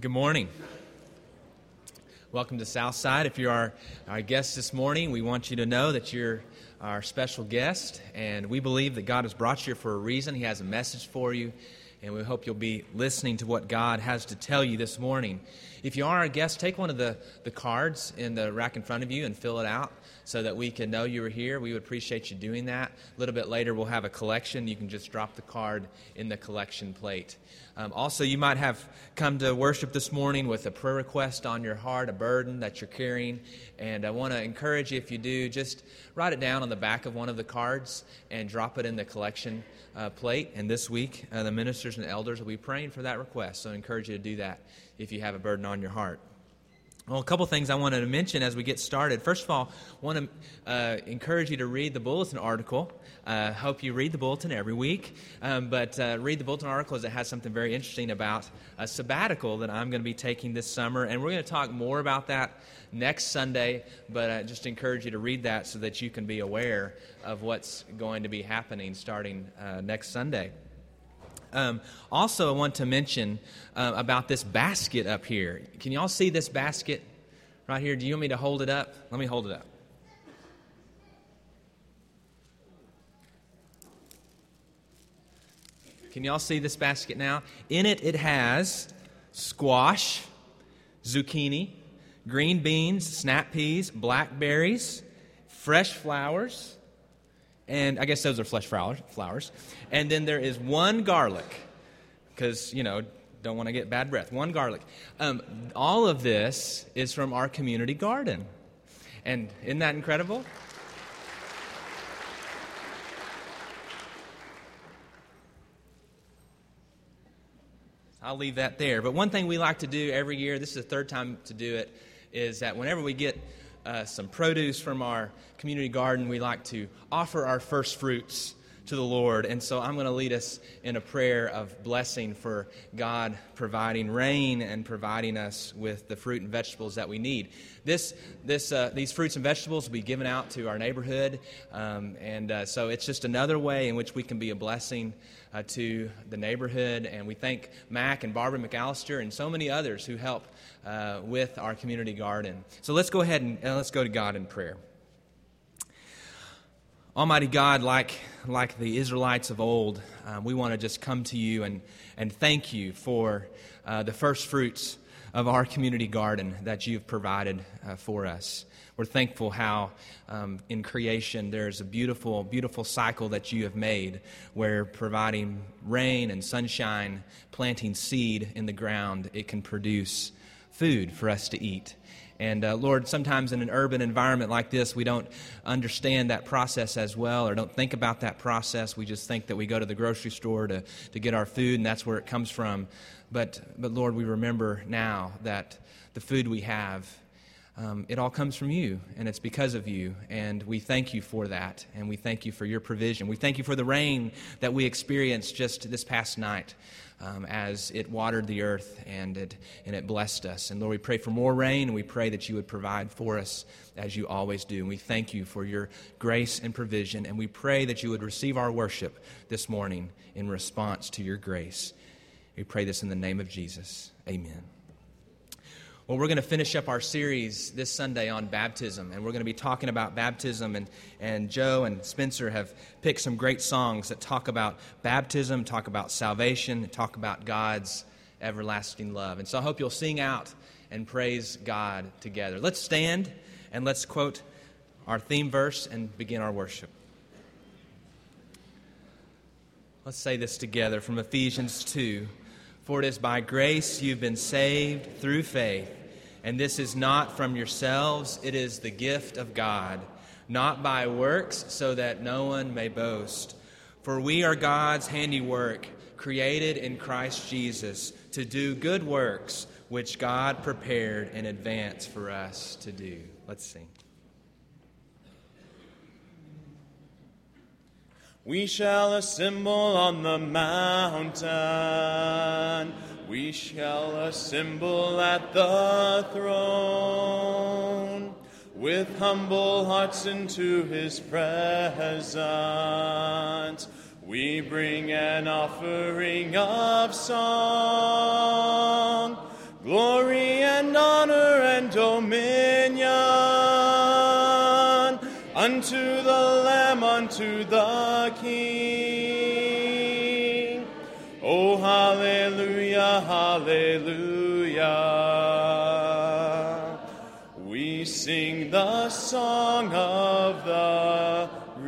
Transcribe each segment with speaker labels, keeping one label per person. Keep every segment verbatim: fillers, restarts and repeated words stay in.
Speaker 1: Good morning. Welcome to Southside. If you're our, our guest this morning, we want you to know that you're our special guest, and we believe that God has brought you here for a reason. He has a message for you, and we hope you'll be listening to what God has to tell you this morning. If you are a guest, take one of the, the cards in the rack in front of you and fill it out so that we can know you were here. We would appreciate you doing that. A little bit later, we'll have a collection. You can just drop the card in the collection plate. Um, also, you might have come to worship this morning with a prayer request on your heart, a burden that you're carrying. And I want to encourage you, if you do, just write it down on the back of one of the cards and drop it in the collection uh, plate. And this week, uh, the ministers and elders will be praying for that request. So I encourage you to do that if you have a burden on your heart. Well, a couple things I wanted to mention as we get started. First of all, I want to uh, encourage you to read the bulletin article. I uh, hope you read the bulletin every week, um, but uh, read the bulletin article as it has something very interesting about a sabbatical that I'm going to be taking this summer, and we're going to talk more about that next Sunday, but I just encourage you to read that so that you can be aware of what's going to be happening starting uh, next Sunday. Um, also, I want to mention uh, about this basket up here. Can you all see this basket right here? Do you want me to hold it up? Let me hold it up. Can you all see this basket now? In it, it has squash, zucchini, green beans, snap peas, blackberries, fresh flowers, and I guess those are fresh flowers, flowers. And then there is one garlic, because, you know, don't want to get bad breath. One garlic. Um, all of this is from our community garden. And isn't that incredible? I'll leave that there. But one thing we like to do every year, this is the third time to do it, is that whenever we get Uh, some produce from our community garden, we like to offer our first fruits to the Lord. And so I'm going to lead us in a prayer of blessing for God providing rain and providing us with the fruit and vegetables that we need. This, this, uh, these fruits and vegetables will be given out to our neighborhood, um, and uh, so it's just another way in which we can be a blessing uh, to the neighborhood. And we thank Mac and Barbara McAllister and so many others who help uh, with our community garden. So let's go ahead and uh, let's go to God in prayer. Almighty God, like like the Israelites of old, uh, we want to just come to you and, and thank you for uh, the first fruits of our community garden that you've provided uh, for us. We're thankful how um, in creation there's a beautiful, beautiful cycle that you have made where providing rain and sunshine, planting seed in the ground, it can produce food for us to eat. And uh, Lord, sometimes in an urban environment like this, we don't understand that process as well or don't think about that process. We just think that we go to the grocery store to, to get our food and that's where it comes from. But, but Lord, we remember now that the food we have, um, it all comes from you, and it's because of you. And we thank you for that, and we thank you for your provision. We thank you for the rain that we experienced just this past night. Um, as it watered the earth and it and it blessed us. And Lord, we pray for more rain, and we pray that you would provide for us as you always do. And we thank you for your grace and provision, and we pray that you would receive our worship this morning in response to your grace. We pray this in the name of Jesus. Amen. Well, we're going to finish up our series this Sunday on baptism, and we're going to be talking about baptism, and, and Joe and Spencer have picked some great songs that talk about baptism, talk about salvation, talk about God's everlasting love. And so I hope you'll sing out and praise God together. Let's stand and let's quote our theme verse and begin our worship. Let's say this together from Ephesians two. For it is by grace you've been saved through faith, and this is not from yourselves, it is the gift of God, not by works, so that no one may boast. For we are God's handiwork, created in Christ Jesus, to do good works, which God prepared in advance for us to do. Let's sing.
Speaker 2: We shall assemble on the mountain. We shall assemble at the throne. With humble hearts into his presence, we bring an offering of song. Glory dominion unto the Lamb, unto the King. Oh, hallelujah, hallelujah. We sing the song of the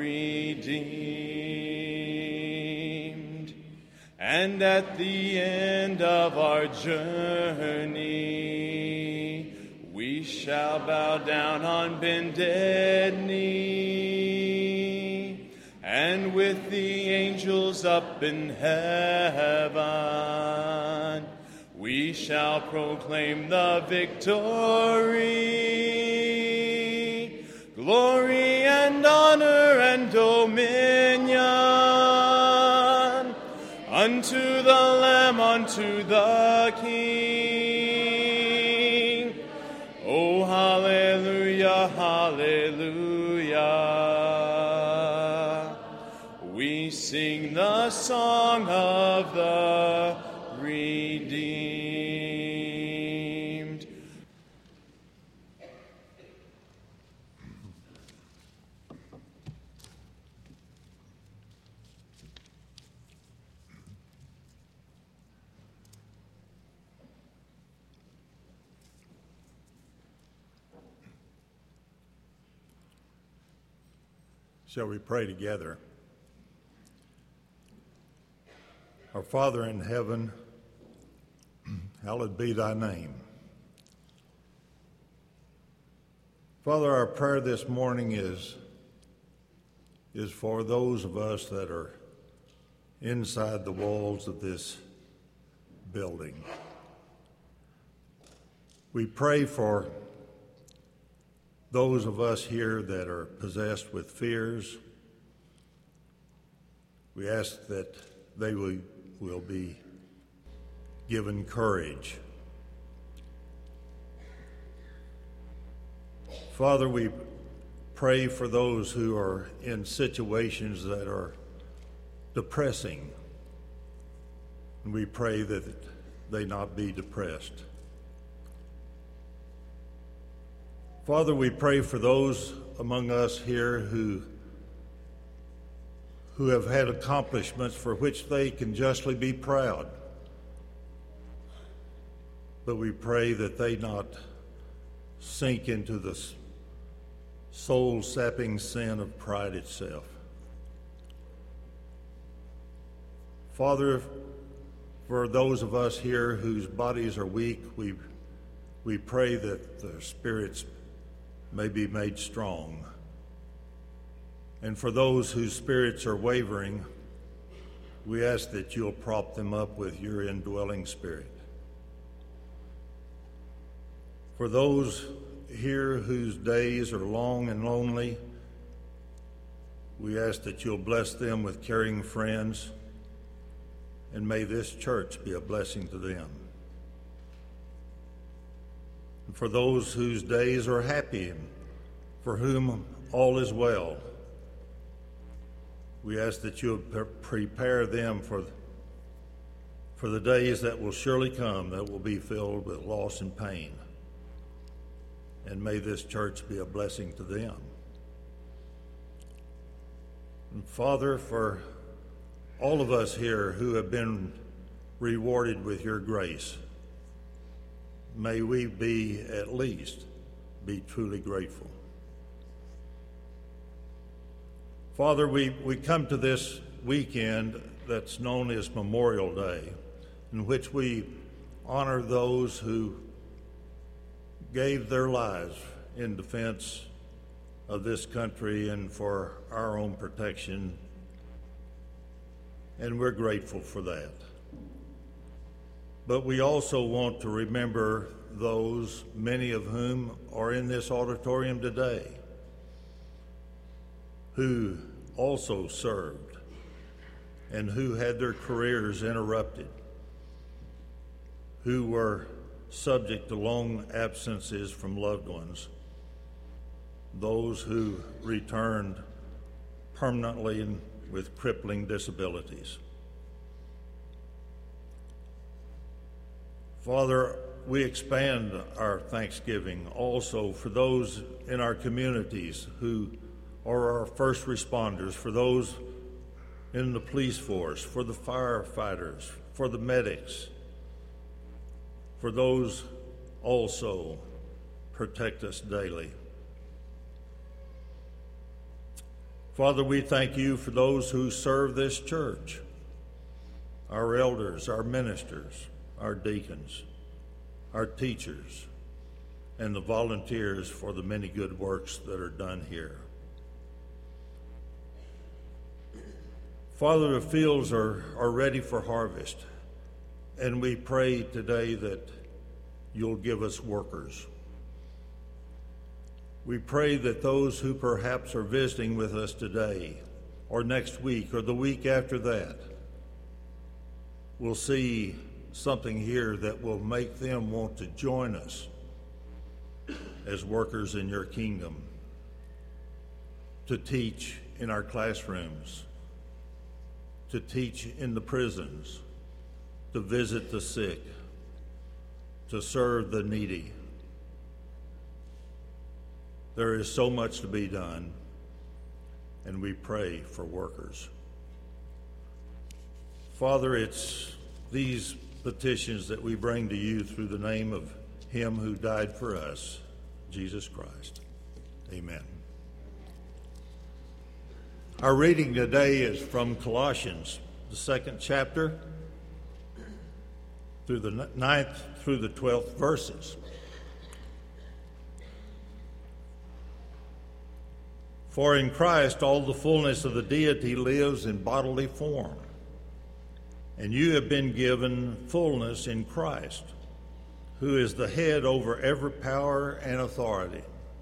Speaker 2: redeemed. And at the end of our journey, we shall bow down on bended knee, and with the angels up in heaven, we shall proclaim the victory. Glory and honor and dominion unto the Lamb, unto the King. Oh, hallelujah, hallelujah. We sing the song of the redeemed.
Speaker 3: Shall we pray together? Our Father in heaven, hallowed be thy name. Father, our prayer this morning is, is for those of us that are inside the walls of this building. We pray for those of us here that are possessed with fears. We ask that they will, will be given courage. Father, we pray for those who are in situations that are depressing, and we pray that they not be depressed. Father, we pray for those among us here who, who have had accomplishments for which they can justly be proud. But we pray that they not sink into the soul-sapping sin of pride itself. Father, for those of us here whose bodies are weak, we, we pray that their spirits may be made strong. And for those whose spirits are wavering, we ask that you'll prop them up with your indwelling spirit. For those here whose days are long and lonely, we ask that you'll bless them with caring friends, and may this church be a blessing to them. And for those whose days are happy and for whom all is well, we ask that you'll prepare them for, for the days that will surely come that will be filled with loss and pain. And may this church be a blessing to them. And Father, for all of us here who have been rewarded with your grace, may we be at least be truly grateful. Father, we, we come to this weekend that's known as Memorial Day, in which we honor those who gave their lives in defense of this country and for our own protection, and we're grateful for that. But we also want to remember those, many of whom are in this auditorium today, who also served and who had their careers interrupted, who were subject to long absences from loved ones, those who returned permanently and with crippling disabilities. Father, we expand our thanksgiving also for those in our communities who are our first responders, for those in the police force, for the firefighters, for the medics, for those also protect us daily. Father, we thank you for those who serve this church, our elders, our ministers, our deacons, our teachers, and the volunteers for the many good works that are done here. Father, the fields are, are ready for harvest, and we pray today that you'll give us workers. We pray that those who perhaps are visiting with us today, or next week, or the week after that, will see something here that will make them want to join us as workers in your kingdom, to teach in our classrooms, to teach in the prisons, to visit the sick, to serve the needy. There is so much to be done, and we pray for workers. Father, it's these petitions that we bring to you through the name of him who died for us, Jesus Christ. Amen. Our reading today is from Colossians, the second chapter, through the ninth through the twelfth verses. For in Christ all the fullness of the deity lives in bodily form, and you have been given fullness in Christ, who is the head over every power and authority.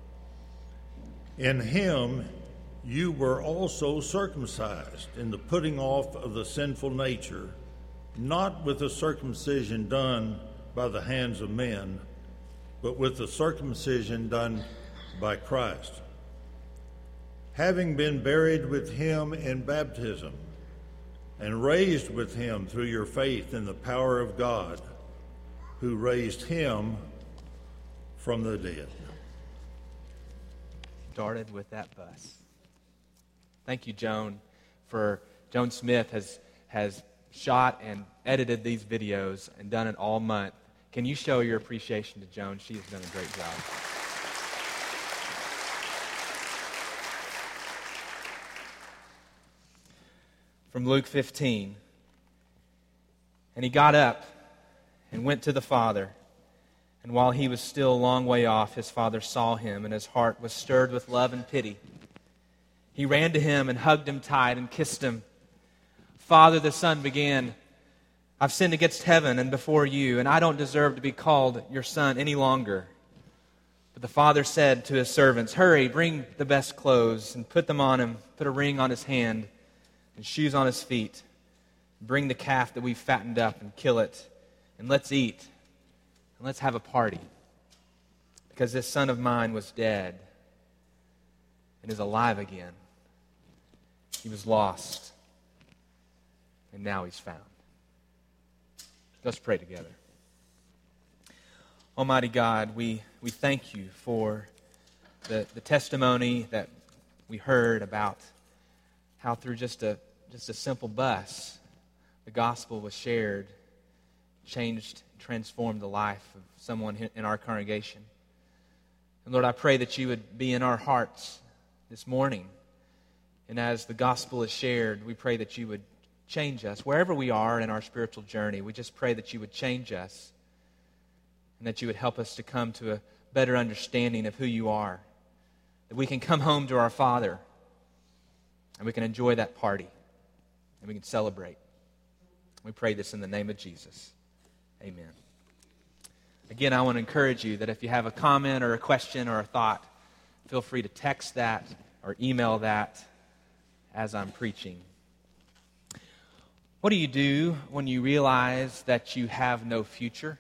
Speaker 3: In him you were also circumcised in the putting off of the sinful nature, not with the circumcision done by the hands of men, but with the circumcision done by Christ, having been buried with him in baptism, and raised with him through your faith in the power of God, who raised him from the dead.
Speaker 1: Started with that bus. Thank you, Joan, for Joan Smith has has shot and edited these videos and done it all month. Can you show your appreciation to Joan? She has done a great job. From Luke fifteen. And he got up and went to the Father. And while he was still a long way off, his father saw him, and his heart was stirred with love and pity. He ran to him and hugged him tight and kissed him. Father, the son began, I've sinned against heaven and before you, and I don't deserve to be called your son any longer. But the father said to his servants, hurry, bring the best clothes and put them on him, put a ring on his hand and shoes on his feet. Bring the calf that we've fattened up and kill it, and let's eat, and let's have a party. Because this son of mine was dead and is alive again. He was lost, and now he's found. Let's pray together. Almighty God, we, we thank you for the, the testimony that we heard about how through just a just a simple bus, the gospel was shared, changed, transformed the life of someone in our congregation. And Lord, I pray that you would be in our hearts this morning. And as the gospel is shared, we pray that you would change us. Wherever we are in our spiritual journey, we just pray that you would change us and that you would help us to come to a better understanding of who you are. That we can come home to our Father and we can enjoy that party and we can celebrate. We pray this in the name of Jesus. Amen. Again, I want to encourage you that if you have a comment or a question or a thought, feel free to text that or email that as I'm preaching. What do you do when you realize that you have no future?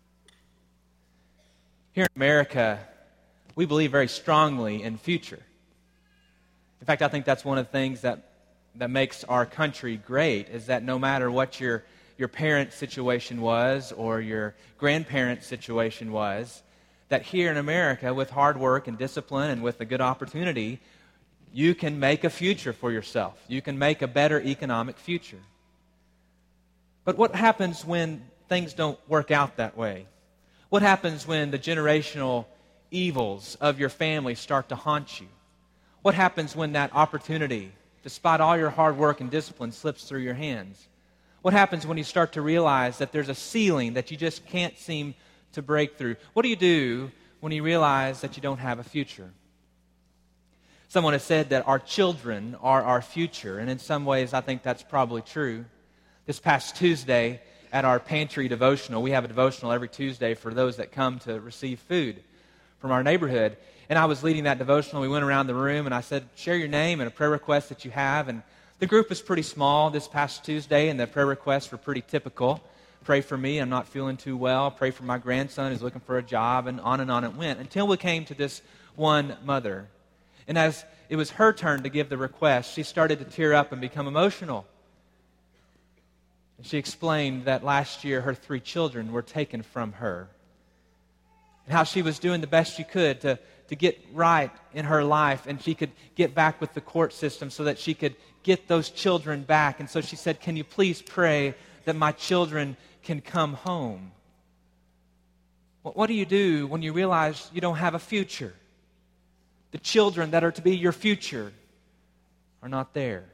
Speaker 1: Here in America, we believe very strongly in future. In fact, I think that's one of the things that, that makes our country great, is that no matter what your your parents' situation was or your grandparents' situation was, that here in America, with hard work and discipline and with a good opportunity, you can make a future for yourself. You can make a better economic future. But what happens when things don't work out that way? What happens when the generational evils of your family start to haunt you? What happens when that opportunity, despite all your hard work and discipline, slips through your hands? What happens when you start to realize that there's a ceiling that you just can't seem to break through? What do you do when you realize that you don't have a future? Someone has said that our children are our future, and in some ways I think that's probably true. This past Tuesday at our pantry devotional, we have a devotional every Tuesday for those that come to receive food from our neighborhood. And I was leading that devotional. We went around the room and I said, share your name and a prayer request that you have. And the group was pretty small this past Tuesday, and the prayer requests were pretty typical. Pray for me, I'm not feeling too well. Pray for my grandson who's looking for a job, and on and on it went, until we came to this one mother. And as it was her turn to give the request, she started to tear up and become emotional. And she explained that last year her three children were taken from her, and how she was doing the best she could to, to get right in her life, and she could get back with the court system so that she could get those children back. And so she said, can you please pray that my children can come home? What, what do you do when you realize you don't have a future? The children that are to be your future are not there.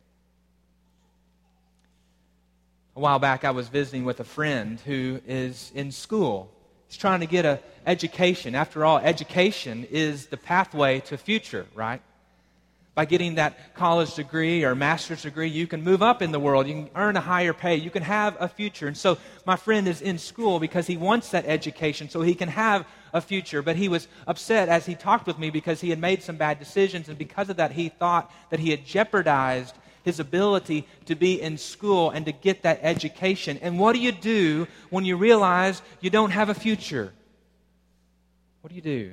Speaker 1: A while back I was visiting with a friend who is in school. He's trying to get an education. After all, education is the pathway to future, right? By getting that college degree or master's degree, you can move up in the world. You can earn a higher pay. You can have a future. And so my friend is in school because he wants that education so he can have a future. But he was upset as he talked with me because he had made some bad decisions. And because of that, he thought that he had jeopardized his ability to be in school and to get that education. And what do you do when you realize you don't have a future? What do you do?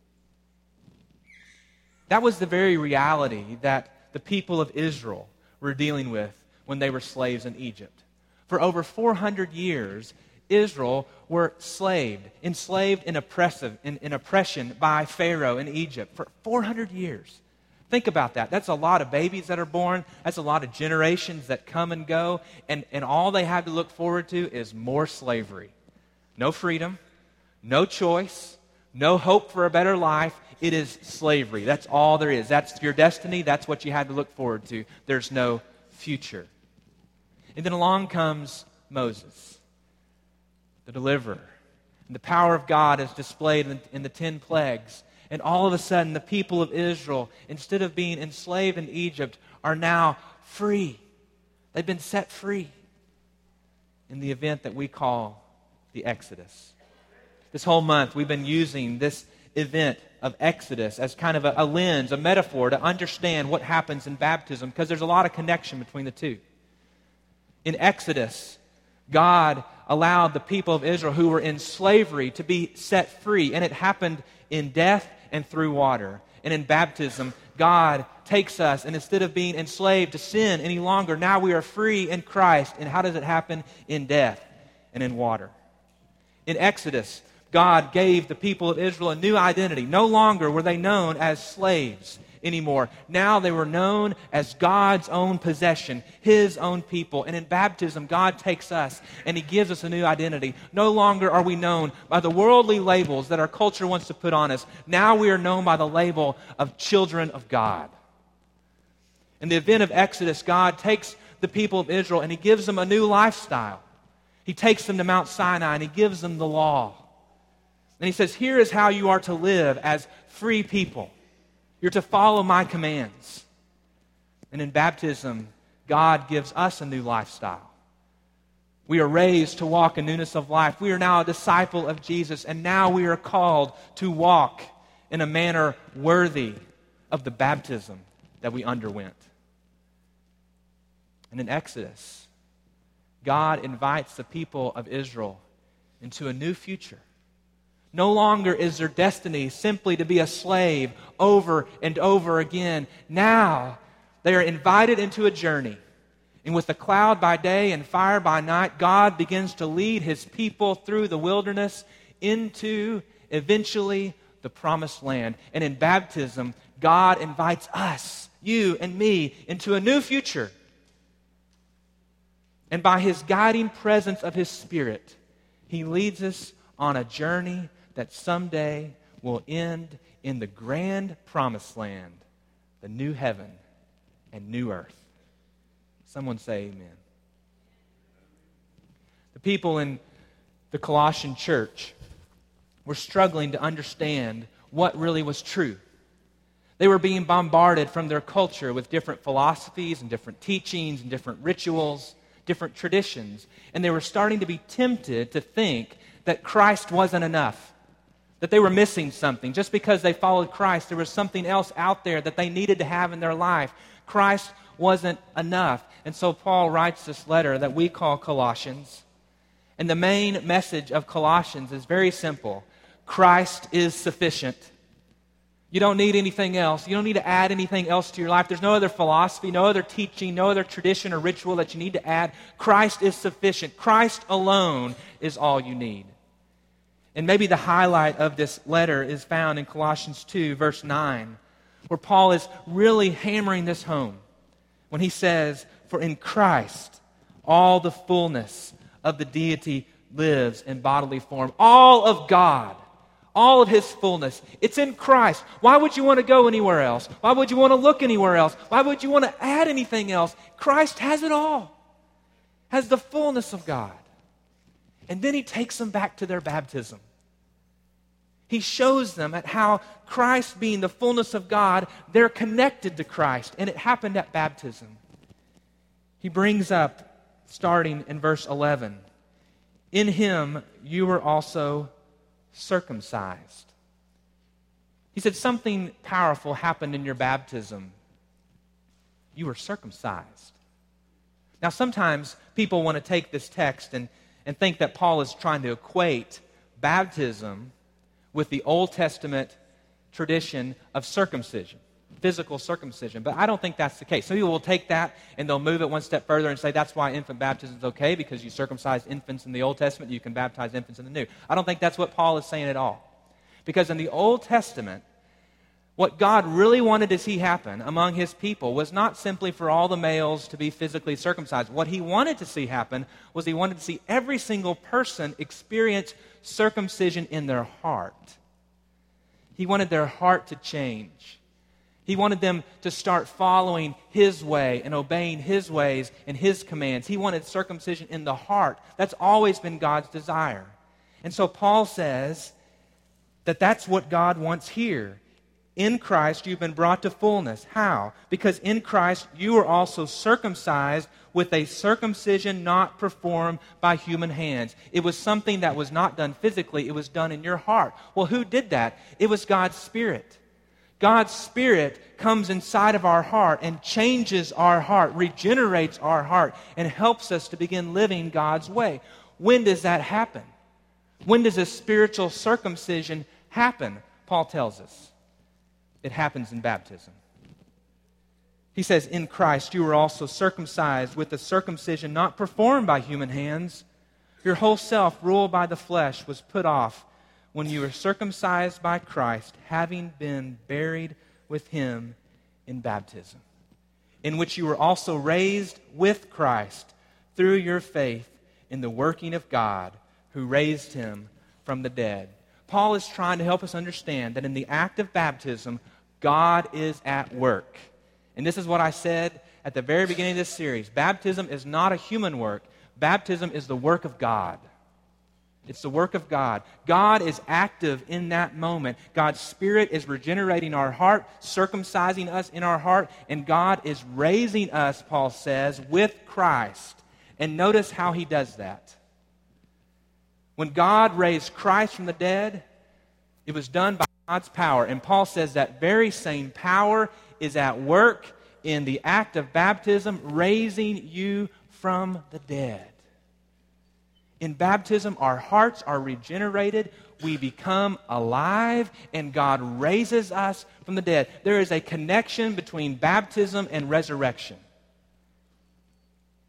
Speaker 1: That was the very reality that the people of Israel were dealing with when they were slaves in Egypt. For over four hundred years, Israel were slaved, enslaved in, oppressive, in, in oppression by Pharaoh in Egypt for four hundred years. Think about that. That's a lot of babies that are born. That's a lot of generations that come and go. And, and all they have to look forward to is more slavery. No freedom, no choice, no hope for a better life. It is slavery. That's all there is. That's your destiny. That's what you had to look forward to. There's no future. And then along comes Moses, the deliverer. And the power of God is displayed in, in the ten plagues. And all of a sudden, the people of Israel, instead of being enslaved in Egypt, are now free. They've been set free in the event that we call the Exodus. This whole month, we've been using this event of Exodus as kind of a, a lens, a metaphor to understand what happens in baptism, because there's a lot of connection between the two. In Exodus, God allowed the people of Israel who were in slavery to be set free, and it happened in death and through water. And in baptism, God takes us, and instead of being enslaved to sin any longer, now we are free in Christ. And how does it happen? In death and in water. In Exodus, God gave the people of Israel a new identity. No longer were they known as slaves anymore. Now they were known as God's own possession, His own people. And in baptism, God takes us and He gives us a new identity. No longer are we known by the worldly labels that our culture wants to put on us. Now we are known by the label of children of God. In the event of Exodus, God takes the people of Israel and He gives them a new lifestyle. He takes them to Mount Sinai and He gives them the law. And He says, here is how you are to live as free people. You're to follow my commands. And in baptism, God gives us a new lifestyle. We are raised to walk in newness of life. We are now a disciple of Jesus, and now we are called to walk in a manner worthy of the baptism that we underwent. And in Exodus, God invites the people of Israel into a new future. No longer is their destiny simply to be a slave over and over again. Now they are invited into a journey And with a cloud by day and fire by night, God begins to lead his people through the wilderness into, eventually, the promised land. And in baptism, God invites us, you and me, into a new future. And by his guiding presence of his Spirit, he leads us on a journey that someday will end in the grand promised land, the new heaven and new earth. Someone say amen. The people in the Colossian church were struggling to understand what really was true. They were being bombarded from their culture with different philosophies and different teachings and different rituals, different traditions. And they were starting to be tempted to think that Christ wasn't enough, that they were missing something. Just because they followed Christ, there was something else out there that they needed to have in their life. Christ wasn't enough. And so Paul writes this letter that we call Colossians. And the main message of Colossians is very simple. Christ is sufficient. You don't need anything else. You don't need to add anything else to your life. There's no other philosophy, no other teaching, no other tradition or ritual that you need to add. Christ is sufficient. Christ alone is all you need. And maybe the highlight of this letter is found in Colossians two, verse nine, where Paul is really hammering this home when he says, "For in Christ all the fullness of the deity lives in bodily form." All of God, all of his fullness, it's in Christ. Why would you want to go anywhere else? Why would you want to look anywhere else? Why would you want to add anything else? Christ has it all, has the fullness of God. And then he takes them back to their baptism. He shows them at how Christ being the fullness of God, they're connected to Christ, and it happened at baptism. He brings up, starting in verse eleven, "In him you were also circumcised." He said something powerful happened in your baptism. You were circumcised. Now sometimes people want to take this text and, and think that Paul is trying to equate baptism with the Old Testament tradition of circumcision, physical circumcision. But I don't think that's the case. Some people will take that and they'll move it one step further and say that's why infant baptism is okay, because you circumcised infants in the Old Testament, you can baptize infants in the New. I don't think that's what Paul is saying at all. Because in the Old Testament, what God really wanted to see happen among his people was not simply for all the males to be physically circumcised. What he wanted to see happen was he wanted to see every single person experience circumcision in their heart. He wanted their heart to change. He wanted them to start following his way and obeying his ways and his commands. He wanted circumcision in the heart. That's always been God's desire. And so Paul says that that's what God wants here. In Christ you've been brought to fullness. How? Because in Christ you were also circumcised with a circumcision not performed by human hands. It was something that was not done physically, it was done in your heart. Well, who did that? It was God's Spirit. God's Spirit comes inside of our heart and changes our heart, regenerates our heart, and helps us to begin living God's way. When does that happen? When does a spiritual circumcision happen? Paul tells us. It happens in baptism. He says, in Christ you were also circumcised with a circumcision not performed by human hands. Your whole self, ruled by the flesh, was put off when you were circumcised by Christ, having been buried with him in baptism, in which you were also raised with Christ through your faith in the working of God who raised him from the dead. Paul is trying to help us understand that in the act of baptism, God is at work. And this is what I said at the very beginning of this series. Baptism is not a human work. Baptism is the work of God. It's the work of God. God is active in that moment. God's Spirit is regenerating our heart, circumcising us in our heart, and God is raising us, Paul says, with Christ. And notice how he does that. When God raised Christ from the dead, it was done by God's power. And Paul says that very same power is at work in the act of baptism, raising you from the dead. In baptism, our hearts are regenerated, we become alive, and God raises us from the dead. There is a connection between baptism and resurrection.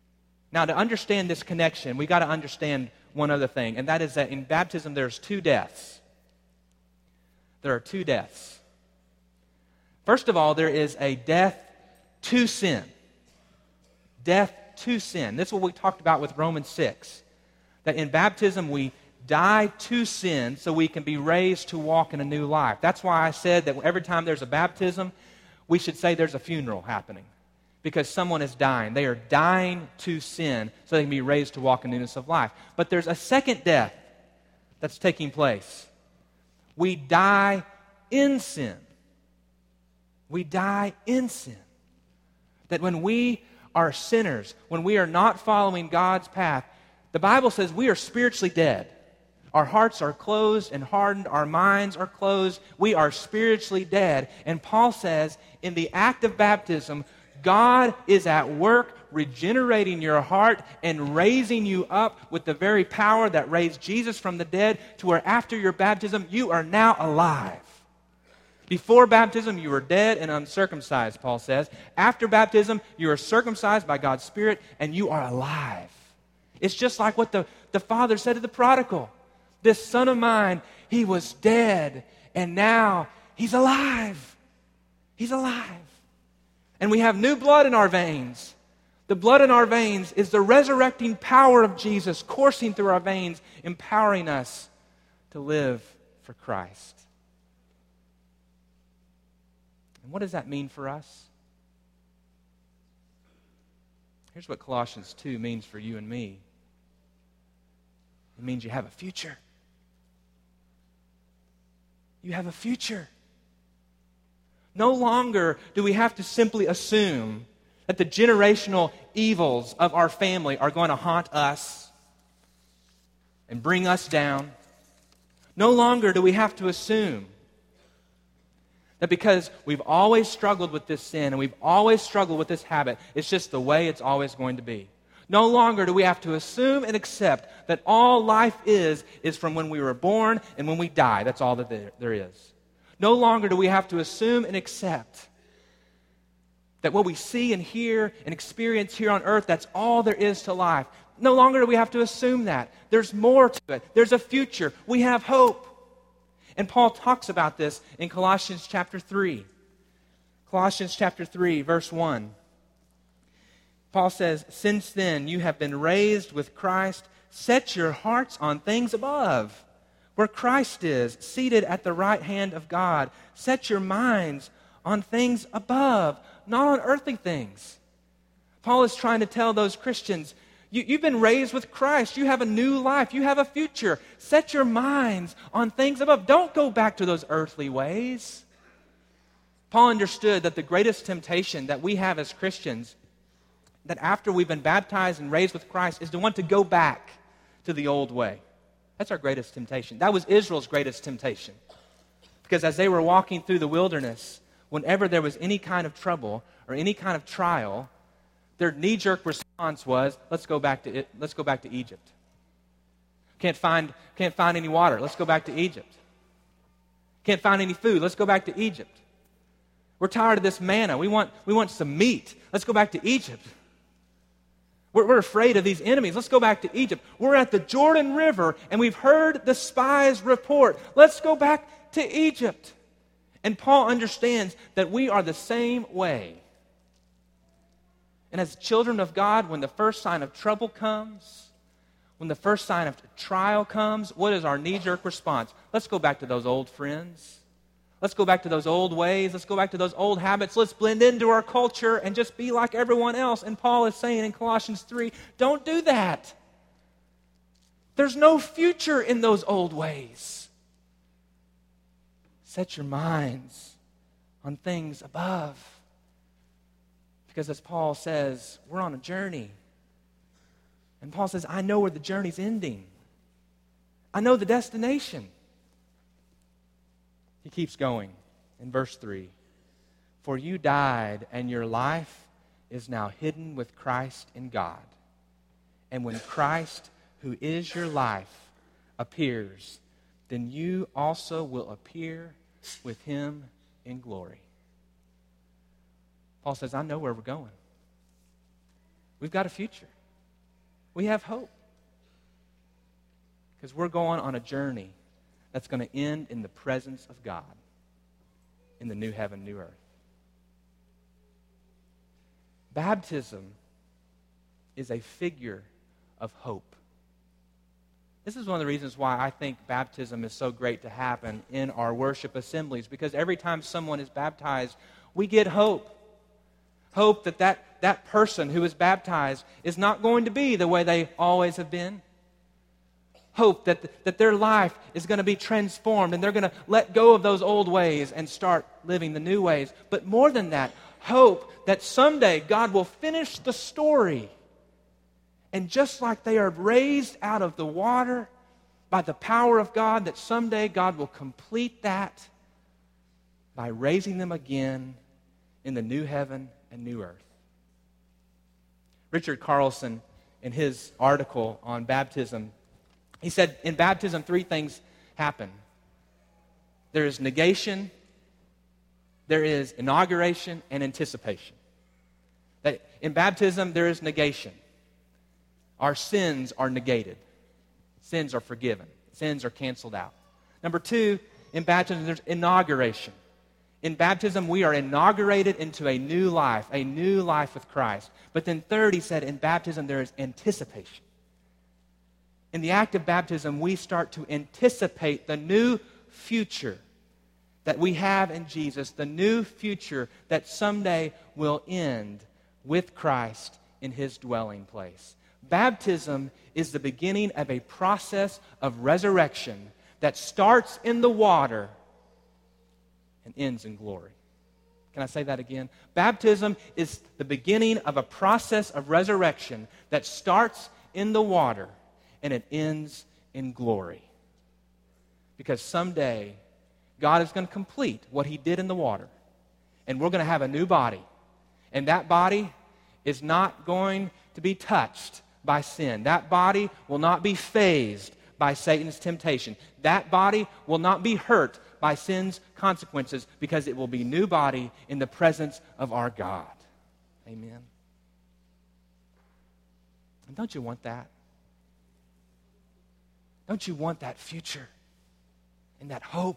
Speaker 1: Now, to understand this connection, we've got to understand one other thing, and that is that in baptism there's two deaths. There are two deaths. First of all, there is a death to sin. Death to sin. This is what we talked about with Romans six. That in baptism we die to sin so we can be raised to walk in a new life. That's why I said that every time there's a baptism, we should say there's a funeral happening. Because someone is dying. They are dying to sin so they can be raised to walk in newness of life. But there's a second death that's taking place. We die in sin. We die in sin. That when we are sinners, when we are not following God's path, the Bible says we are spiritually dead. Our hearts are closed and hardened. Our minds are closed. We are spiritually dead. And Paul says in the act of baptism, God is at work regenerating your heart and raising you up with the very power that raised Jesus from the dead, to where after your baptism, you are now alive. Before baptism, you were dead and uncircumcised, Paul says. After baptism, you are circumcised by God's Spirit and you are alive. It's just like what the, the father said to the prodigal. This son of mine, he was dead and now he's alive. He's alive. And we have new blood in our veins. The blood in our veins is the resurrecting power of Jesus coursing through our veins, empowering us to live for Christ. And what does that mean for us? Here's what Colossians two means for you and me. It means you have a future. You have a future. No longer do we have to simply assume that the generational evils of our family are going to haunt us and bring us down. No longer do we have to assume that because we've always struggled with this sin and we've always struggled with this habit, it's just the way it's always going to be. No longer do we have to assume and accept that all life is, is from when we were born and when we die. That's all that there, there is. No longer do we have to assume and accept that what we see and hear and experience here on earth, that's all there is to life. No longer do we have to assume that. There's more to it. There's a future. We have hope. And Paul talks about this in Colossians chapter three. Colossians chapter three, verse one. Paul says, "Since then you have been raised with Christ, set your hearts on things above, where Christ is, seated at the right hand of God. Set your minds on things above, not on earthly things." Paul is trying to tell those Christians, you, you've been raised with Christ. You have a new life. You have a future. Set your minds on things above. Don't go back to those earthly ways. Paul understood that the greatest temptation that we have as Christians, that after we've been baptized and raised with Christ, is to want to go back to the old way. That's our greatest temptation. That was Israel's greatest temptation. Because as they were walking through the wilderness, whenever there was any kind of trouble or any kind of trial, their knee-jerk response was, let's go back to it, let's go back to Egypt. Can't find, can't find any water. Let's go back to Egypt. Can't find any food. Let's go back to Egypt. We're tired of this manna. We want, we want some meat. Let's go back to Egypt. We're, we're afraid of these enemies. Let's go back to Egypt. We're at the Jordan River, and we've heard the spies report. Let's go back to Egypt. And Paul understands that we are the same way. And as children of God, when the first sign of trouble comes, when the first sign of trial comes, what is our knee-jerk response? Let's go back to those old friends. Let's go back to those old ways. Let's go back to those old habits. Let's blend into our culture and just be like everyone else. And Paul is saying in Colossians three, don't do that. There's no future in those old ways. Set your minds on things above. Because as Paul says, we're on a journey. And Paul says, I know where the journey's ending. I know the destination. He keeps going in verse three. For you died, and your life is now hidden with Christ in God. And when Christ, who is your life, appears, then you also will appear with him in glory. Paul says, I know where we're going. We've got a future. We have hope. Because we're going on a journey that's going to end in the presence of God in the new heaven, new earth. Baptism is a figure of hope. This is one of the reasons why I think baptism is so great to happen in our worship assemblies, because every time someone is baptized, we get hope. Hope that that, that person who is baptized is not going to be the way they always have been. Hope that, that their life is going to be transformed and they're going to let go of those old ways and start living the new ways. But more than that, hope that someday God will finish the story. And just like they are raised out of the water by the power of God, that someday God will complete that by raising them again in the new heaven and new earth. Richard Carlson, in his article on baptism, he said, in baptism, three things happen. There is negation, there is inauguration, and anticipation. That in baptism, there is negation. Our sins are negated. Sins are forgiven. Sins are canceled out. Number two, in baptism, there's inauguration. In baptism, we are inaugurated into a new life, a new life with Christ. But then third, he said, in baptism, there is anticipation. In the act of baptism, we start to anticipate the new future that we have in Jesus, the new future that someday will end with Christ in His dwelling place. Baptism is the beginning of a process of resurrection that starts in the water and ends in glory. Can I say that again? Baptism is the beginning of a process of resurrection that starts in the water and it ends in glory. Because someday, God is going to complete what He did in the water. And we're going to have a new body. And that body is not going to be touched by sin. That body will not be fazed by Satan's temptation. That body will not be hurt by sin's consequences, because it will be a new body in the presence of our God. Amen. And don't you want that? Don't you want that future and that hope?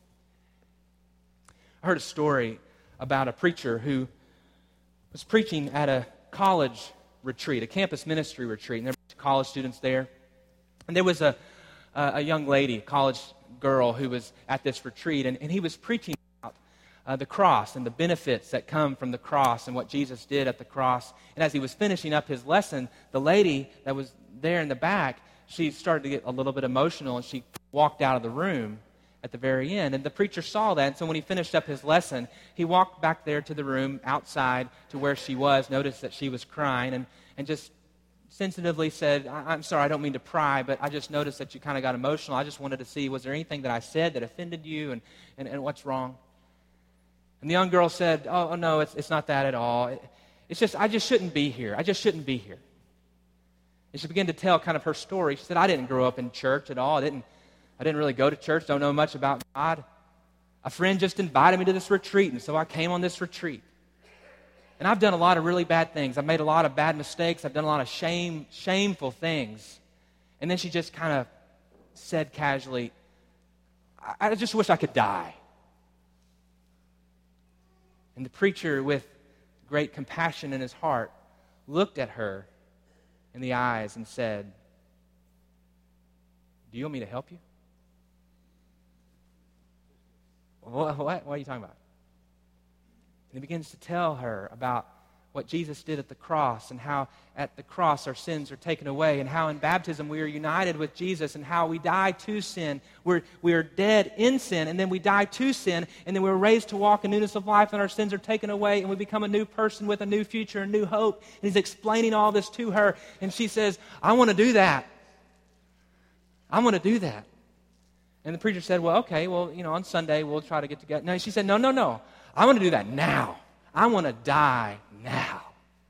Speaker 1: I heard a story about a preacher who was preaching at a college retreat, a campus ministry retreat, and there were college students there. And there was a, a, a young lady, a college girl, who was at this retreat, and, and he was preaching about uh, the cross and the benefits that come from the cross and what Jesus did at the cross. And as he was finishing up his lesson, the lady that was there in the back, she started to get a little bit emotional, and she walked out of the room at the very end. And the preacher saw that, and so when he finished up his lesson, he walked back there to the room outside to where she was, noticed that she was crying, and, and just sensitively said, I'm sorry, I don't mean to pry, but I just noticed that you kind of got emotional. I just wanted to see, was there anything that I said that offended you, and, and, and what's wrong? And the young girl said, oh, oh no, it's, it's not that at all. It, it's just, I just shouldn't be here. I just shouldn't be here. And she began to tell kind of her story. She said, I didn't grow up in church at all. I didn't I didn't really go to church, don't know much about God. A friend just invited me to this retreat, and so I came on this retreat. And I've done a lot of really bad things. I've made a lot of bad mistakes. I've done a lot of shame, shameful things. And then she just kind of said casually, I, I just wish I could die. And the preacher, with great compassion in his heart, looked at her in the eyes and said, do you want me to help you? What, what, what are you talking about? And he begins to tell her about what Jesus did at the cross, and how at the cross our sins are taken away, and how in baptism we are united with Jesus, and how we die to sin. We're, we are dead in sin, and then we die to sin, and then we're raised to walk in newness of life, and our sins are taken away, and we become a new person with a new future and new hope. And he's explaining all this to her, and she says, I want to do that. I want to do that. And the preacher said, well, okay, well, you know, on Sunday we'll try to get together. No, she said, no, no, no. I want to do that now. I want to die now.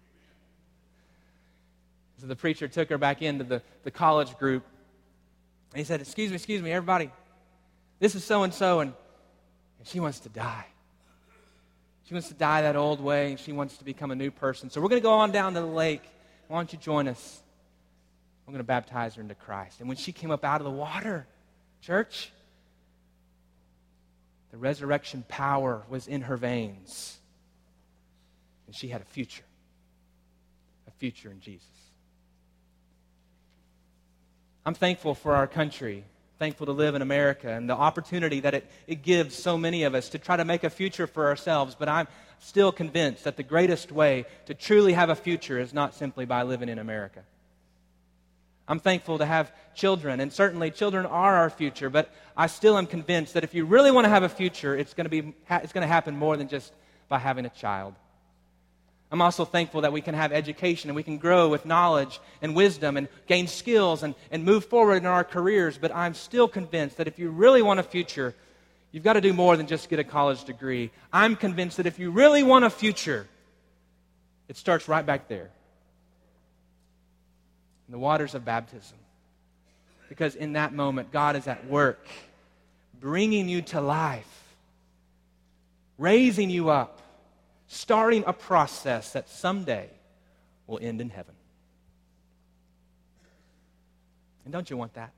Speaker 1: So the preacher took her back into the, the college group. And he said, excuse me, excuse me, everybody. This is so-and-so, and, and she wants to die. She wants to die that old way, and she wants to become a new person. So we're going to go on down to the lake. Why don't you join us? I'm going to baptize her into Christ. And when she came up out of the water, church, the resurrection power was in her veins. And she had a future. A future in Jesus. I'm thankful for our country. Thankful to live in America and the opportunity that it, it gives so many of us to try to make a future for ourselves. But I'm still convinced that the greatest way to truly have a future is not simply by living in America. I'm thankful to have children, and certainly children are our future, but I still am convinced that if you really want to have a future, it's going to be it's going to happen more than just by having a child. I'm also thankful that we can have education and we can grow with knowledge and wisdom and gain skills and, and move forward in our careers, but I'm still convinced that if you really want a future, you've got to do more than just get a college degree. I'm convinced that if you really want a future, it starts right back there. In the waters of baptism. Because in that moment, God is at work, bringing you to life, raising you up, starting a process that someday will end in heaven. And don't you want that?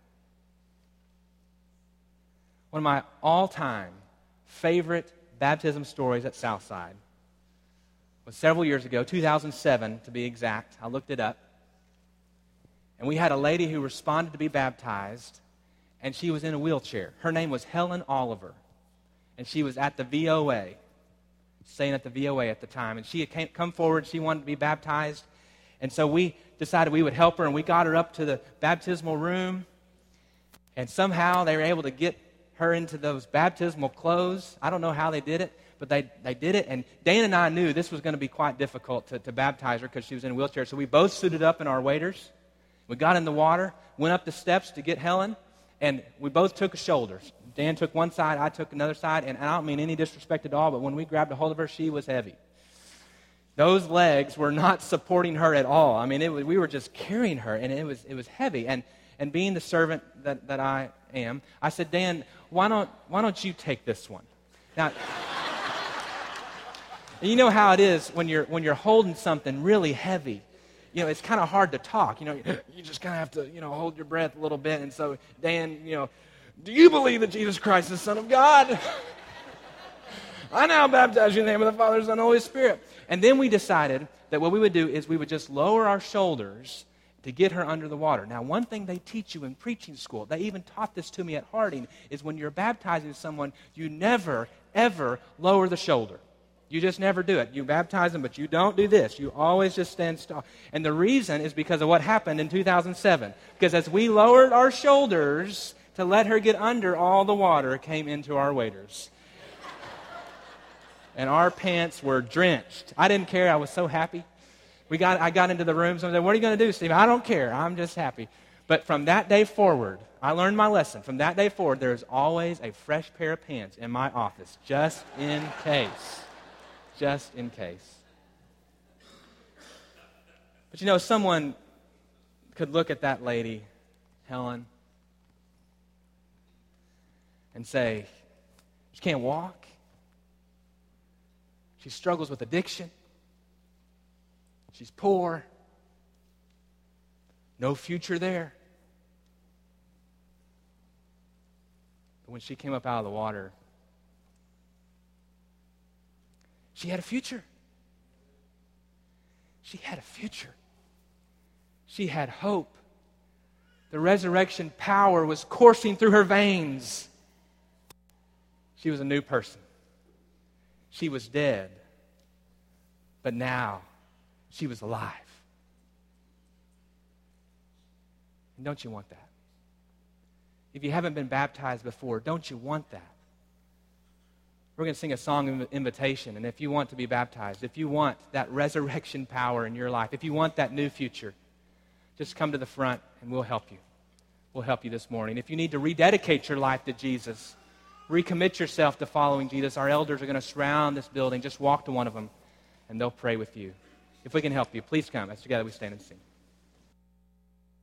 Speaker 1: One of my all-time favorite baptism stories at Southside was several years ago, two thousand seven to be exact. I looked it up. And we had a lady who responded to be baptized, and she was in a wheelchair. Her name was Helen Oliver, and she was at the V O A, staying at the V O A at the time. And she had came, come forward, she wanted to be baptized, and so we decided we would help her, and we got her up to the baptismal room, and somehow they were able to get her into those baptismal clothes. I don't know how they did it, but they, they did it, and Dan and I knew this was going to be quite difficult to, to baptize her because she was in a wheelchair, so we both suited up in our waders. We got in the water, went up the steps to get Helen, and we both took shoulders. Dan took one side, I took another side, and I don't mean any disrespect at all, but when we grabbed a hold of her, she was heavy. Those legs were not supporting her at all. I mean, it was, we were just carrying her, and it was it was heavy. And and being the servant that, that I am, I said, Dan, why don't why don't you take this one? Now, you know how it is when you're when you're holding something really heavy. You know, it's kind of hard to talk. You know, you just kind of have to, you know, hold your breath a little bit. And so, Dan, you know, do you believe that Jesus Christ is the Son of God? I now baptize you in the name of the Father, Son, and Holy Spirit. And then we decided that what we would do is we would just lower our shoulders to get her under the water. Now, one thing they teach you in preaching school, they even taught this to me at Harding, is when you're baptizing someone, you never, ever lower the shoulder. You just never do it. You baptize them, but you don't do this. You always just stand still. And the reason is because of what happened in two thousand seven. Because as we lowered our shoulders to let her get under, all the water came into our waders. And our pants were drenched. I didn't care. I was so happy. We got. I got into the room. Someone said, "What are you going to do, Steve?" I don't care. I'm just happy. But from that day forward, I learned my lesson. From that day forward, there is always a fresh pair of pants in my office, just in case. Just in case. But you know, someone could look at that lady, Helen, and say, she can't walk. She struggles with addiction. She's poor. No future there. But when she came up out of the water, she had a future. She had a future. She had hope. The resurrection power was coursing through her veins. She was a new person. She was dead. But now, she was alive. And don't you want that? If you haven't been baptized before, don't you want that? We're going to sing a song of invitation, and if you want to be baptized, if you want that resurrection power in your life, if you want that new future, just come to the front and we'll help you. We'll help you this morning. If you need to rededicate your life to Jesus, recommit yourself to following Jesus, our elders are going to surround this building. Just walk to one of them, and they'll pray with you. If we can help you, please come as together we stand and sing.